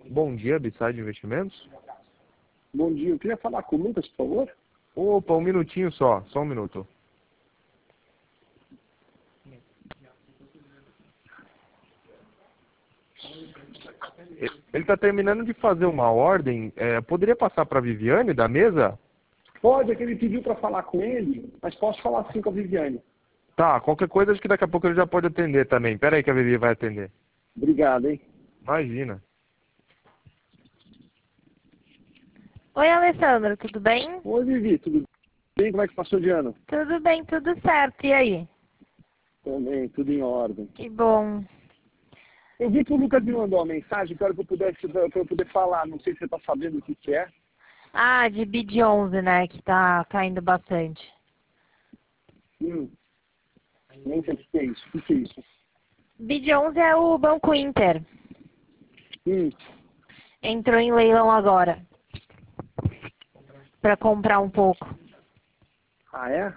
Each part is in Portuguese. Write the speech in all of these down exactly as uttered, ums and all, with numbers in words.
Bom dia, Bisside Investimentos. Bom dia, eu queria falar com o Lucas, por favor. Opa, um minutinho só, só um minuto. Ele está terminando de fazer uma ordem. É, poderia passar para a Viviane da mesa? Pode, é que ele pediu para falar com ele, mas posso falar sim com a Viviane. Tá, qualquer coisa acho que daqui a pouco ele já pode atender também. Pera aí que a Vivi vai atender. Obrigado, hein? Imagina. Oi, Alessandro, tudo bem? Oi, Vivi, tudo bem? Como é que passou de ano? Tudo bem, tudo certo. E aí? Também, tudo em ordem. Que bom. Eu vi que o Lucas me mandou uma mensagem, quero que eu pudesse, para eu poder falar, não sei se você está sabendo o que, que é. Ah, de B I D onze, né, que tá caindo bastante. Hum, nem sei o que é isso. O que, que é isso? B I D onze é o Banco Inter. Hum, Entrou em leilão agora. Para comprar um pouco. ah, é?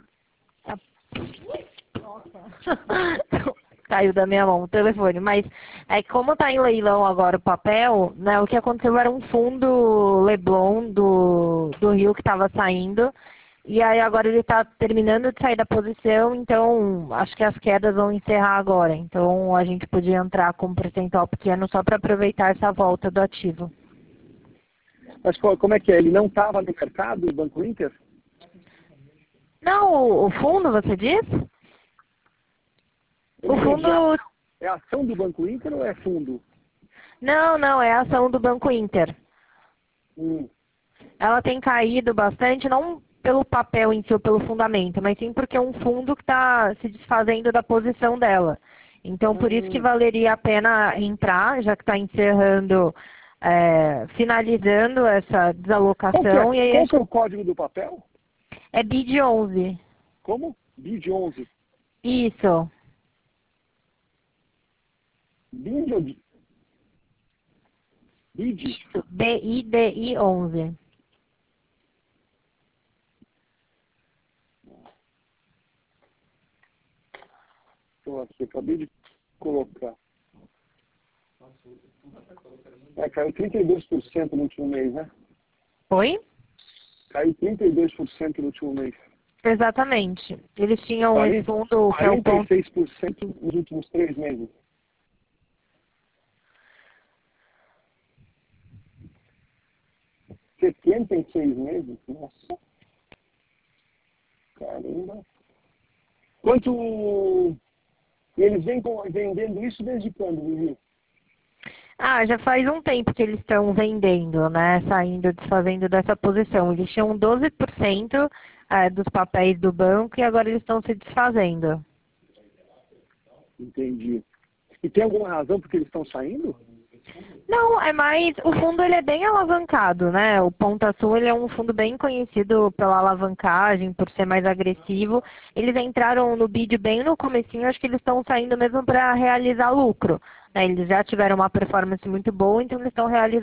Caiu da minha mão o telefone, mas é que como está em leilão agora o papel, né, o que aconteceu era um fundo Leblon do, do Rio que estava saindo, e aí agora ele está terminando de sair da posição, então acho que as quedas vão encerrar agora, então a gente podia entrar com um percentual pequeno só para aproveitar essa volta do ativo. Mas qual- como é que é? Ele não estava no mercado, o Banco Inter? Não, o, o fundo, você disse? O fundo... É ação do Banco Inter ou é fundo? Não, não, é a ação do Banco Inter. Hum. Ela tem caído bastante, não pelo papel em si ou pelo fundamento, mas sim porque é um fundo que está se desfazendo da posição dela. Então, por isso que valeria a pena entrar, já que está encerrando, é, finalizando essa desalocação. Qual, que e é, aí qual que é o código do papel? é B I D onze. Como? B I D onze. Isso. B I D ou B I D? B I D I onze. Estou aqui, acabei de colocar. É, caiu trinta e dois por cento no último mês, né? Oi? Caiu trinta e dois por cento no último mês. Exatamente. Eles tinham quarenta, esse fundo que é o quarenta e ponto... seis por cento nos últimos três meses. setenta e seis meses? Nossa. Caramba. Quanto... E eles vêm com- vendendo isso desde quando, Vivi? Ah, já faz um tempo que eles estão vendendo, né? Saindo, desfazendo dessa posição. Eles tinham doze por cento é, dos papéis do banco e agora eles estão se desfazendo. Entendi. E tem alguma razão porque eles estão saindo? Não, é mais... O fundo ele é bem alavancado, né? O Ponta Sul ele é um fundo bem conhecido pela alavancagem, por ser mais agressivo. Eles entraram no bid bem no comecinho, acho que eles estão saindo mesmo para realizar lucro, né? Eles já tiveram uma performance muito boa, então eles estão realizando